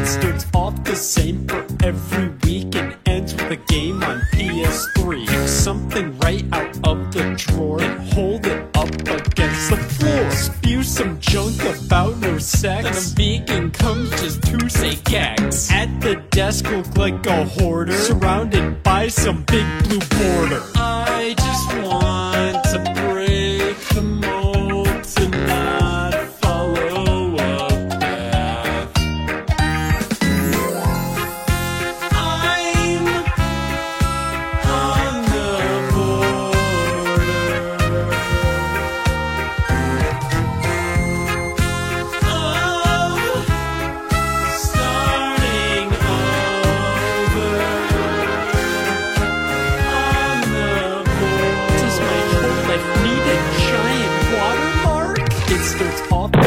It starts off the same for every week and ends with a game on PS3. Pick something right out of the drawer and hold it up against the floor. Spew some junk about no sex, then a vegan comes just to say gags. At the desk look like a hoarder, surrounded by some big blue border. I just want to break the mold to not follow a path. I'm on the border of starting over. On the border. Does my whole life need a giant watermark? It starts off